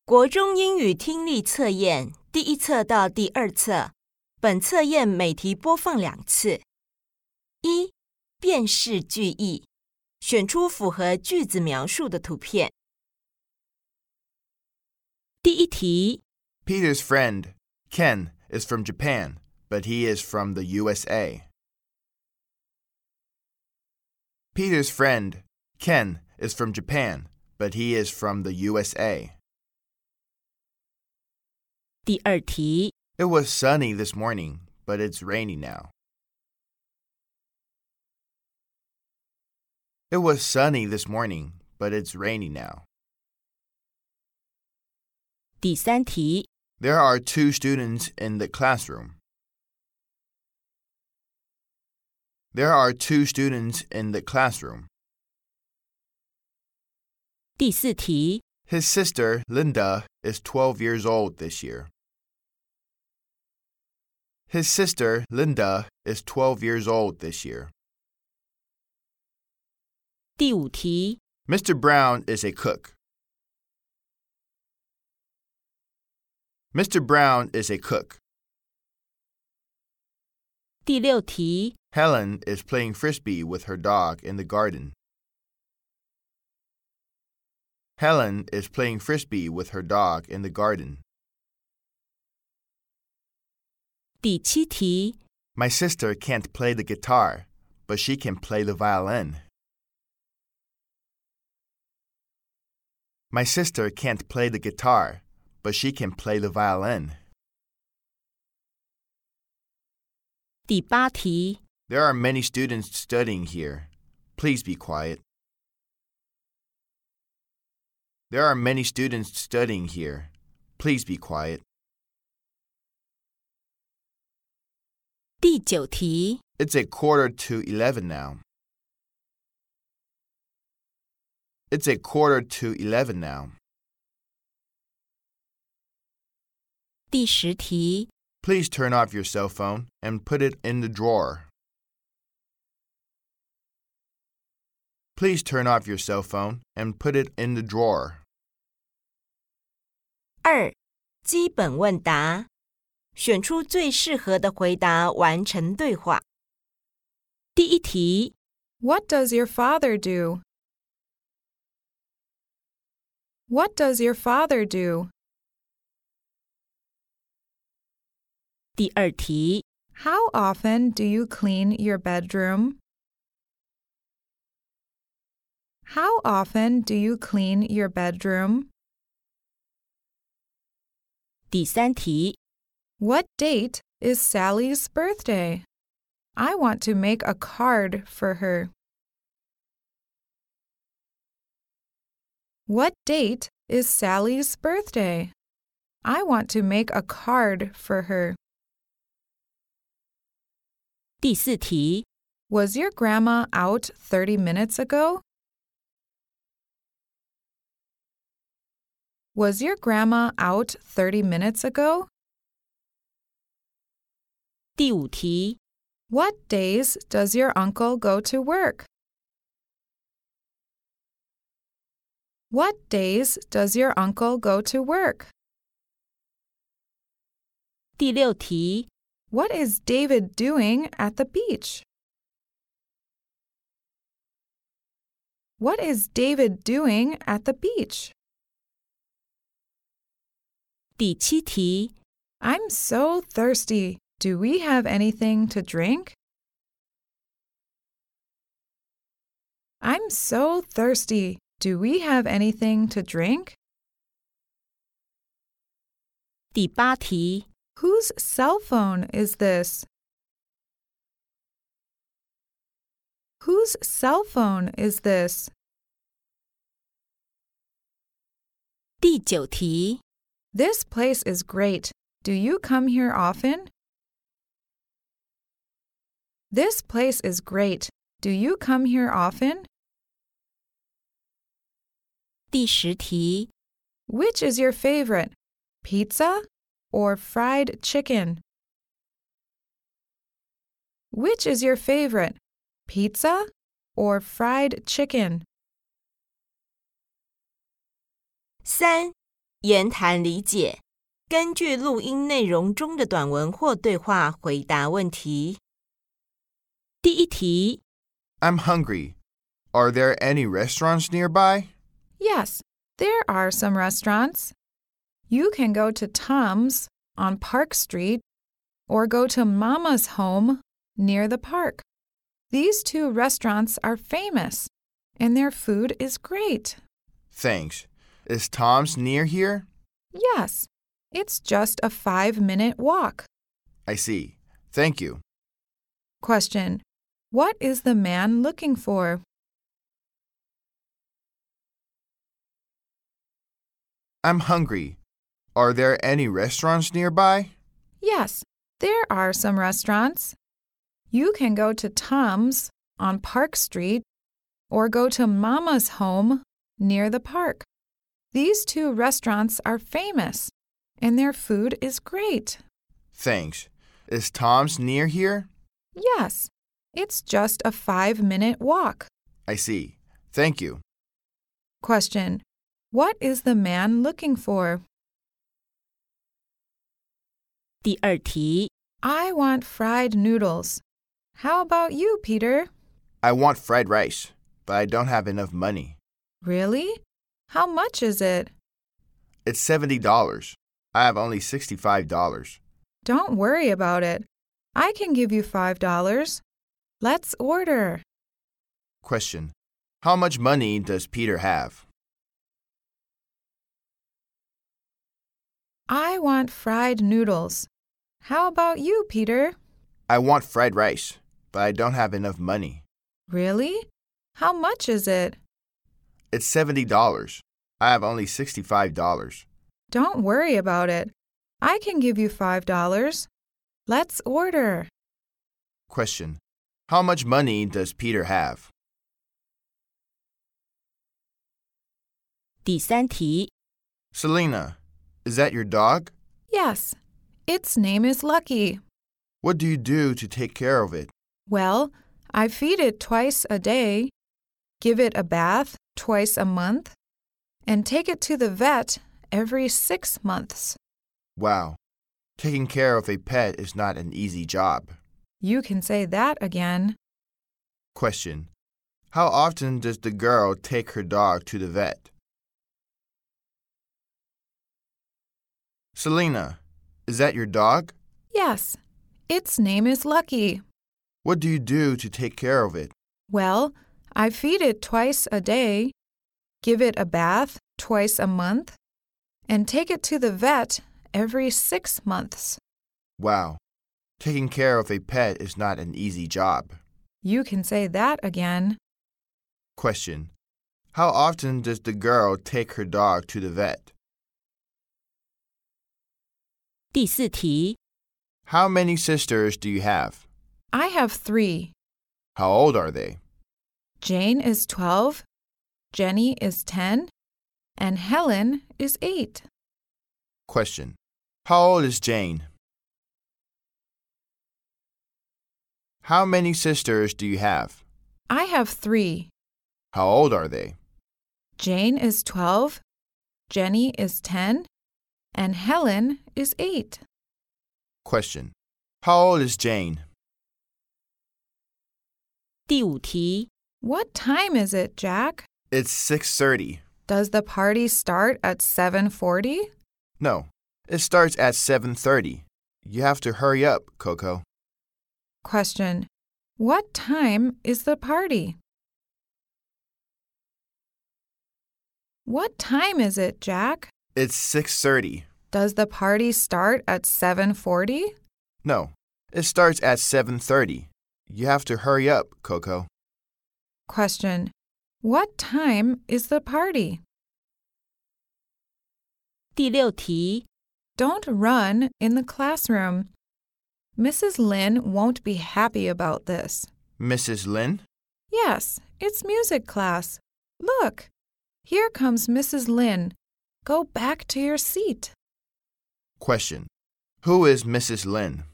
国中英语听力测验第一册到第二册，本测验每题播放2次。1. 辨识句意，选出符合句子描述的图片。第一题 Peter's friend, Ken, is from Japan, but he is from the USA. Peter's friend, Ken, is from Japan, but he is from the USA. 第二题 It was sunny this morning, but it's rainy now. It was sunny this morning, but it's rainy now. 第三题 There are 2 students in the classroom. There are 2 students in the classroom. 第四题 His sister, Linda, is 12 years old this year. His sister, Linda, is 12 years old this year. 第五题 Mr. Brown is a cook. Mr. Brown is a cook. 第六题 Helen is playing frisbee with her dog in the garden. Helen is playing frisbee with her dog in the garden. 第七题 My sister can't play the guitar, but she can play the violin. My sister can't play the guitar, but she can play the violin. 第八题 There are many students studying here. Please be quiet. There are many students studying here. Please be quiet. 第九题 It's a quarter to 11 now. It's a quarter to 11 now. 第十题 Please turn off your cell phone and put it in the drawer. Please turn off your cell phone and put it in the drawer. 2. 基本问答，选出最适合的回答，完成对话。第一题 What does your father do? What does your father do? 第二题 How often do you clean your bedroom? How often do you clean your bedroom? 第三题 What date is Sally's birthday? I want to make a card for her. What date is Sally's birthday? I want to make a card for her. 第四题 Was your grandma out 30 minutes ago? Was your grandma out 30 minutes ago? 第五题 What days does your uncle go to work? What days does your uncle go to work? 第六题 What is David doing at the beach? What is David doing at the beach? 第七题 I'm so thirsty. Do we have anything to drink? I'm so thirsty. Do we have anything to drink? 第八题 Whose cell phone is this? Whose cell phone is this? 第九题 This place is great. Do you come here often? This place is great. Do you come here often? 第十题 Which is your favorite? Pizza or fried chicken? Which is your favorite? Pizza or fried chicken? 3. 言谈理解，根据录音内容中的短文或对话回答问题。第一题 I'm hungry. Are there any restaurants nearby? Yes, there are some restaurants. You can go to Tom's on Park Street or go to Mama's home near the park. These two restaurants are famous, and their food is great. Thanks. Is Tom's near here? Yes, it's just a 5-minute walk. I see. Thank you. Question: What is the man looking for? I'm hungry. Are there any restaurants nearby? Yes, there are some restaurants. You can go to Tom's on Park Street or go to Mama's home near the park. These two restaurants are famous, and their food is great. Thanks. Is Tom's near here? Yes, it's just a 5-minute walk. I see. Thank you. Question: What is the man looking for? 第二题 I want fried noodles. How about you, Peter? I want fried rice, but I don't have enough money. Really? How much is it? It's $70. I have only $65. Don't worry about it. I can give you $5. Let's order. Question: How much money does Peter have? I want fried noodles. How about you, Peter? I want fried rice, but I don't have enough money. Really? How much is it? It's $70. I have only $65. Don't worry about it. I can give you $5. Let's order. Question: How much money does Peter have? 第三题 Selena, is that your dog? Yes, its name is Lucky. What do you do to take care of it? Well, I feed it twice a day, give it a bath twice a month, and take it to the vet every 6 months. Wow. Taking care of a pet is not an easy job. You can say that again. Question: How often does the girl take her dog to the vet? Selena, is that your dog? Yes, its name is Lucky. What do you do to take care of it? Well, I feed it twice a day, give it a bath twice a month, and take it to the vet every 6 months. Wow. Taking care of a pet is not an easy job. You can say that again. Question: How often does the girl take her dog to the vet? 第四题 How many sisters do you have? I have 3. How old are they? Jane is 12, Jenny is 10, and Helen is 8. Question: How old is Jane? How many sisters do you have? I have 3. How old are they? Jane is 12, Jenny is 10, and Helen is 8. Question: How old is Jane? 第五题 What time is it, Jack? It's 6:30. Does the party start at 7:40? No, it starts at 7:30. You have to hurry up, Coco. Question: What time is the party? What time is it, Jack? It's 6:30. Does the party start at 7:40? No, it starts at 7:30. You have to hurry up, Coco. Question: What time is the party? 第六题 Don't run in the classroom. Mrs. Lin won't be happy about this. Mrs. Lin? Yes, it's music class. Look, here comes Mrs. Lin. Go back to your seat. Question: Who is Mrs. Lin?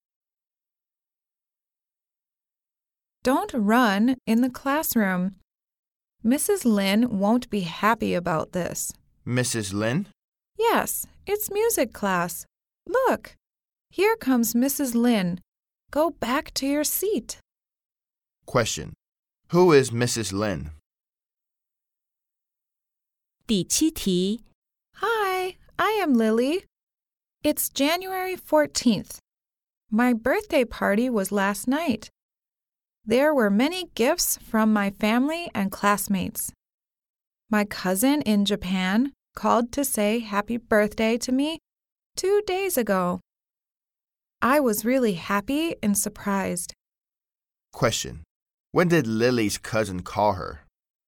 Don't run in the classroom. Mrs. Lin won't be happy about this. Mrs. Lin? Yes, it's music class. Look, here comes Mrs. Lin. Go back to your seat. Question. Who is Mrs. Lin? 第7题， Hi, I am Lily. It's January 14th. My birthday party was last night. There were many gifts from my family and classmates. My cousin in Japan called to say happy birthday to me 2 days ago. I was really happy and surprised. Question. When did Lily's cousin call her?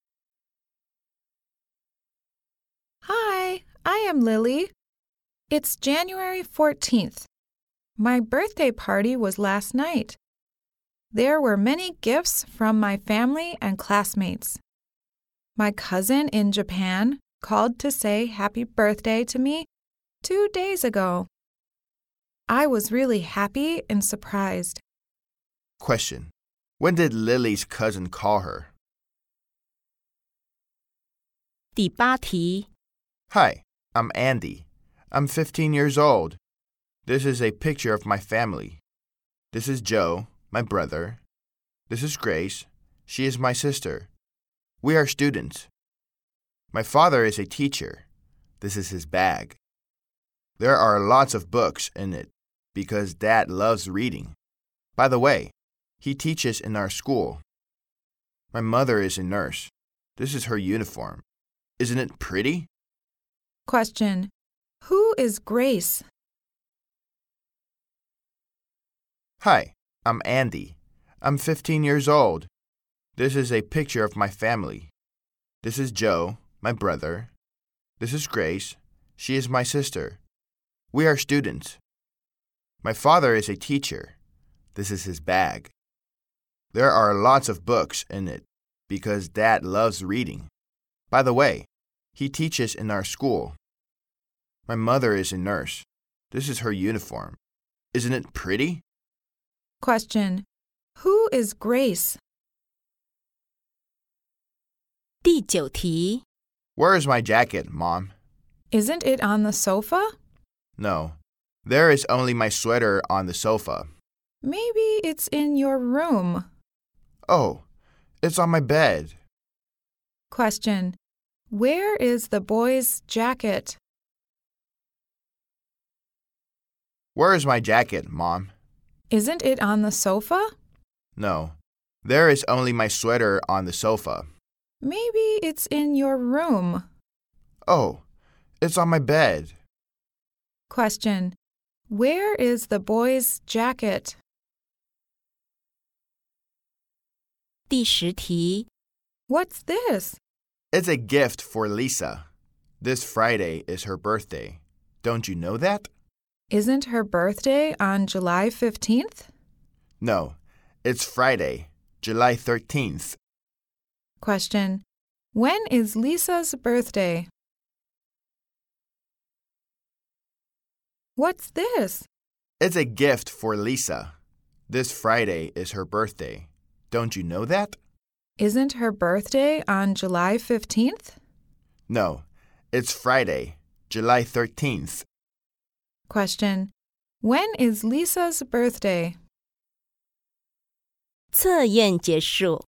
Hi, I am Lily. It's January 14th. My birthday party was last night. There were many gifts from my family and classmates. My cousin in Japan called to say happy birthday to me 2 days ago. I was really happy and surprised. Question. When did Lily's cousin call her? 第8题， Hi, I'm Andy. I'm 15 years old. This is a picture of my family. This is Joe, my brother. This is Grace. She is my sister. We are students. My father is a teacher. This is his bag. There are lots of books in it because Dad loves reading. By the way, he teaches in our school. My mother is a nurse. This is her uniform. Isn't it pretty? Question. Who is Grace? Hi, I'm Andy. I'm 15 years old. This is a picture of my family. This is Joe, my brother. This is Grace. She is my sister. We are students. My father is a teacher. This is his bag. There are lots of books in it because Dad loves reading. By the way, he teaches in our school. My mother is a nurse. This is her uniform. Isn't it pretty? Question. Who is Grace? 第9题， Where is my jacket, Mom? Isn't it on the sofa? No. There is only my sweater on the sofa. Maybe it's in your room. Oh, it's on my bed. Question. Where is the boy's jacket? Where is my jacket, Mom? Isn't it on the sofa? No. There is only my sweater on the sofa. Maybe it's in your room. Oh, it's on my bed. Question. Where is the boy's jacket? 第10题， What's this? It's a gift for Lisa. This Friday is her birthday. Don't you know that? Isn't her birthday on July 15th? No, it's Friday, July 13th. Question. When is Lisa's birthday? What's this? It's a gift for Lisa. This Friday is her birthday. Don't you know that? Isn't her birthday on July 15th? No, it's Friday, July 13th. Question. When is Lisa's birthday? 测验结束。